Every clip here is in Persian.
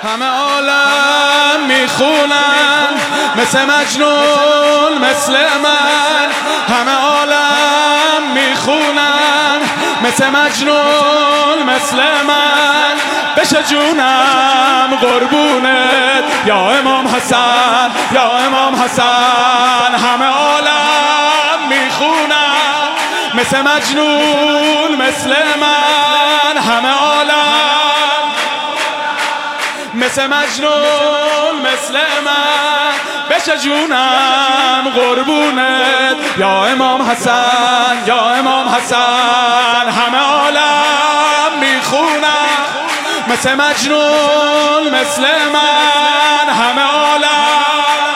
همه عالم میخونن مثل مجنون مثل من، همه عالم میخونن مثل مجنون مثل من. بشه جونم قربونت یا امام حسن، یا امام حسن. همه عالم میخونن مثل مجنون مثل من، همه عالم مثل مجنون مثل من. بشه جونم قربونت یا امام حسن، یا امام حسن. همه عالم میخونن مثل مجنون مثل من، همه عالم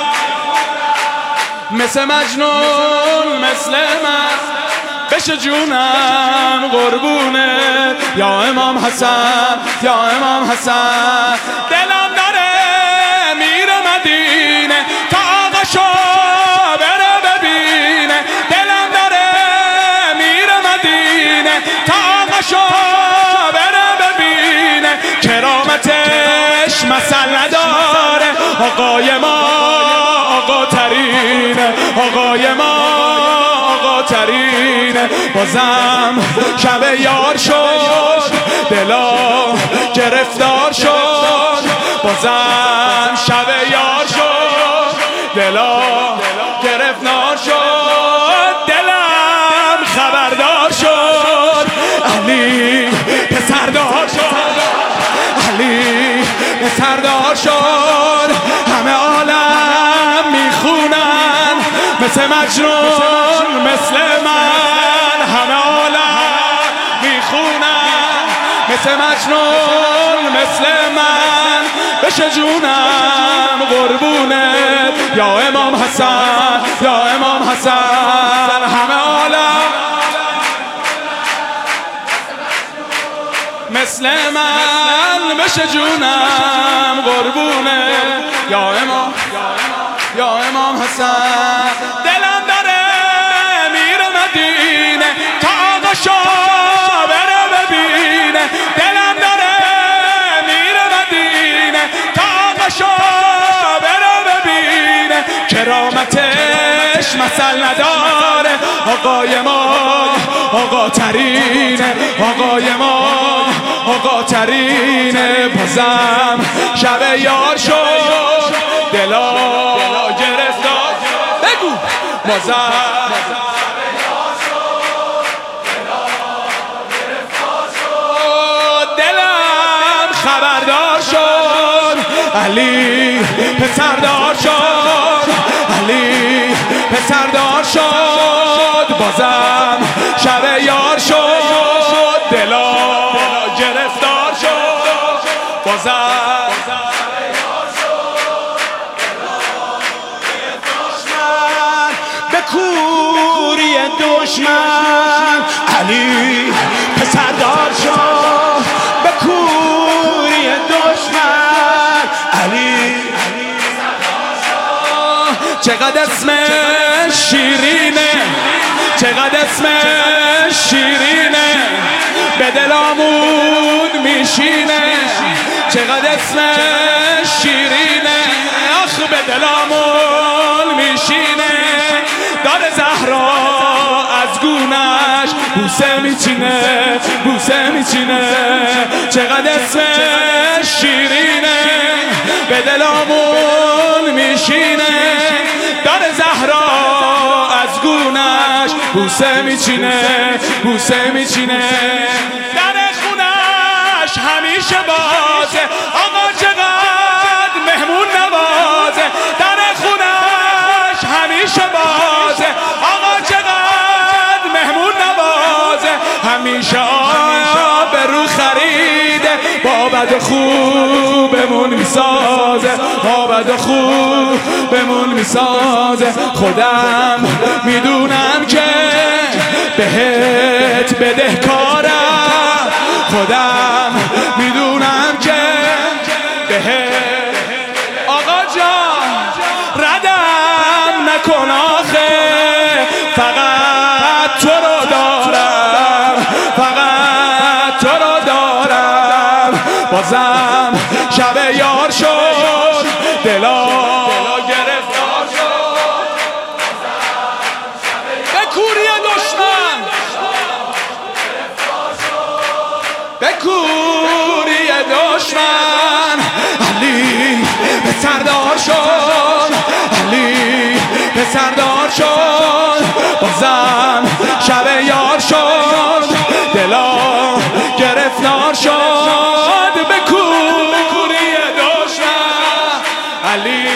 مثل مجنون مثل من. بشه جونم قربونت یا امام حسن، یا امام حسن. دلم داره میره مدینه تا آقاشو بره ببینه، دلم داره میره مدینه تا آقاشو بره ببینه. کرامتش مثل نداره، آقای ما آقا ترینه، آقای ما آقا ترینه. بازم شب یار شد دلا گرفتار شد، بازم شب یار شد دلا گرفتار شد. دلم خبردار شد علی پسردار شد، علی پسردار شد. همه عالم میخونن مثل مجنون مثل من، همه عالم میخونن مثل مجنون مثل من. بشه جونم قربونت یا امام حسن، یا امام حسن. همه عالم مثل من. بشه جونم قربونت یا امام، یا امام حسن. دلم داره میره مدینه تا آقاشو بره ببینه، دلم داره میره مدینه تا آقاشو بره ببینه. کرامتش مثل نداره، آقای ما آقا ترینه، آقای ما آقا ترینه. بازم شب یار شد دلا گرفتار، بگو بازم دلم خبردار شد علی پسردار شد، علی پسردار شد. بازم شب یار شد دلا گرفتار شد، بازم به کوری دشمن علی پسردار شد، به کوری دشمن علی پسردار شد. چقدر اسمش شیرینه، چقدر اسمش شیرینه، به دلامون میشینه. چقدر اسمش شیرینه، آخ به دلامون میشینه. داره زهرا از گونش بوسه میچینه، بوسه میچینه. چقدر اسمش شیرینه، به دلامون میشینه. داره زهرا از گونش بوسه میچینه، بوسه میچینه. در خونش همیشه بازه، آقا چقدر مهمون نوازه. در خونش همیشه بازه، آقا چقدر مهمون نوازه. همیشه آب رو خریده، با بد خوبمون میسازه، با بد خوبمون میسازه. خودم میدونم که بهت بدهکارم، خودم میدونم که بهت. آقا جان ردم نکن آخه، فقط تو رو دارم، فقط تو رو دارم. بازم شب یار شد دلا گرفتار شد به کوری دشمن به کوری دشمن علی به سردار شد علی به سردار شد بازم شب یار شد دلا گرفتار شد به کوری دشمن علی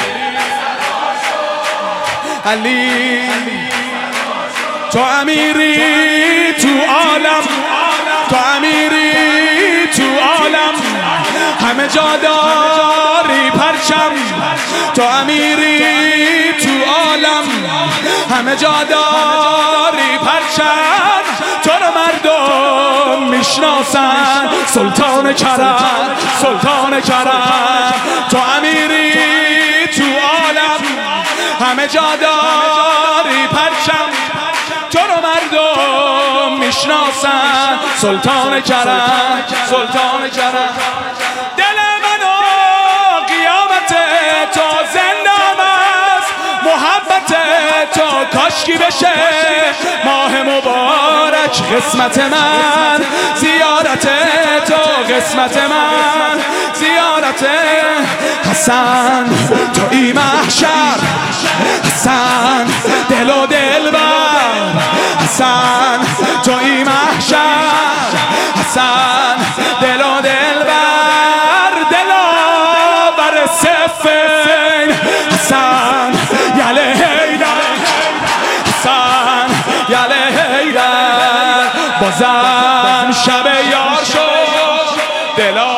علی تو امیری تو عالم تو امیری تو عالم همه جا داری پرچم تو امیری تو عالم همه جا داری پرچم تو رو مردم میشناسن سلطان کرم سلطان کرم تو امیری تو عالم همه جا داری پرچم تو رو مردم میشناسن سلطان کرم سلطان کرم دل منو قیامت تو زندم است محبت تو کاشکی بشه ماه مبارک قسمت من زیارت تو قسمت من زیارت حسن توی محشر حسن دل و دلبر حسن توی محشر حسن دل و دلبر دلاور صفین حسن یله حیدر حسن یله حیدر بازم شب یار شد دلا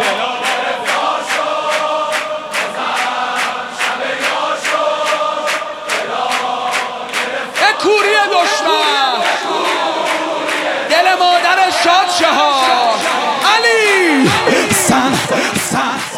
کوری دشمن دل مادر شاد شها علی سن